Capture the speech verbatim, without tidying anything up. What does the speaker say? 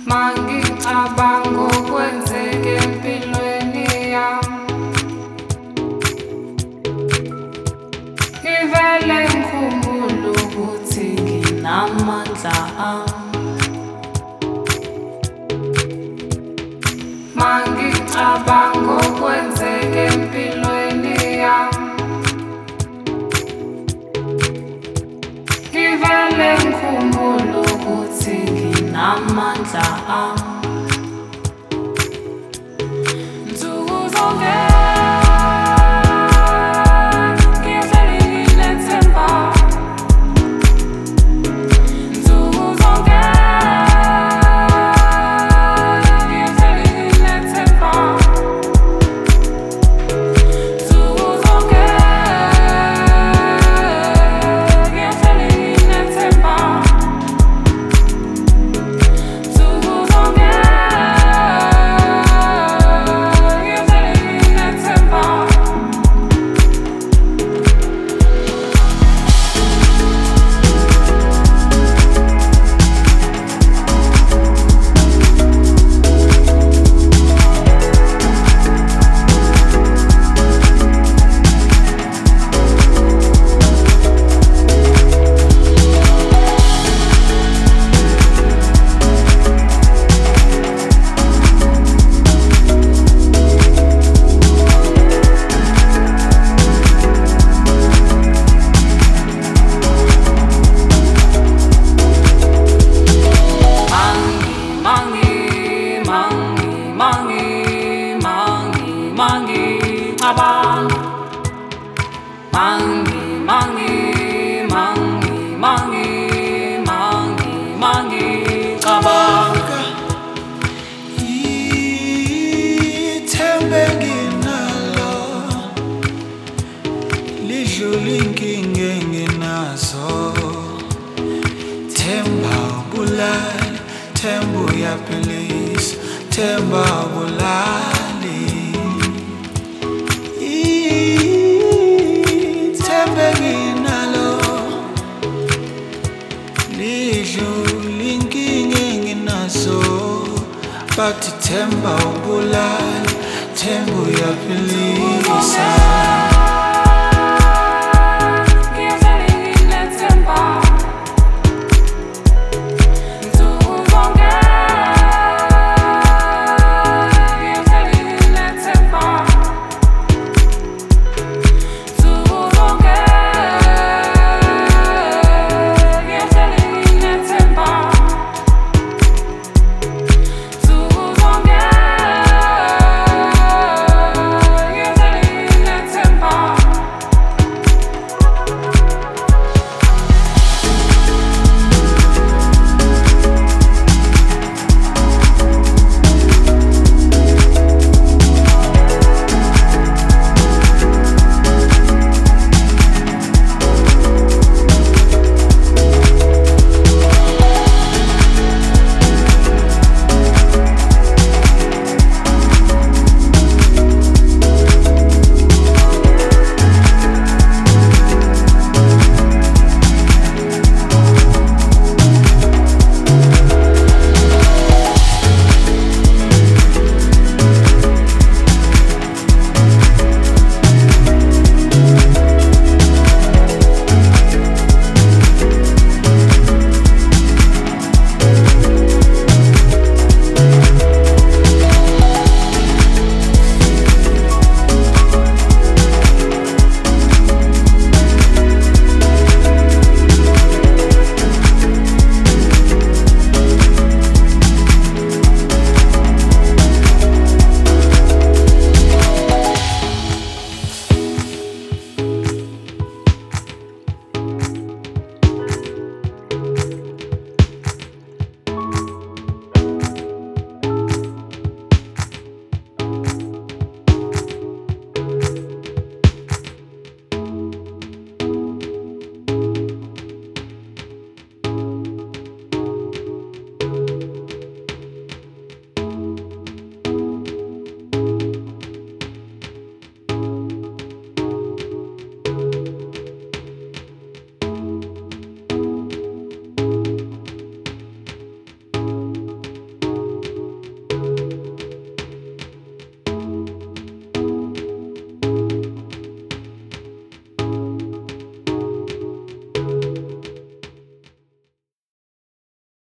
Mangicabanga okwenzeke empilweni yami, ngivele ngikhumbule ukuthi nginamandla ami. Mangicabanga okwenzeke empilweni yami, ngivele ngikhumbule ukuthi nginamandla ami. Nsuku zonke ngihleli nginethemba, nsuku zonke ngihleli nginethemba, nsuku zonke ngihleli nginethemba, nsuku zonke ngihleli nginethemba. Mangi, mangi, mangi, mangi, mangi, mangi, cabanga. Ithembe nginalo, lidlule inkinga enginazo. Themba ubulali, themba uyaphilisa, themba ubulali. Ithembe nginalo, lidlule inkinga enginazo. Bathi themba ubulali, themba uyaphilisa.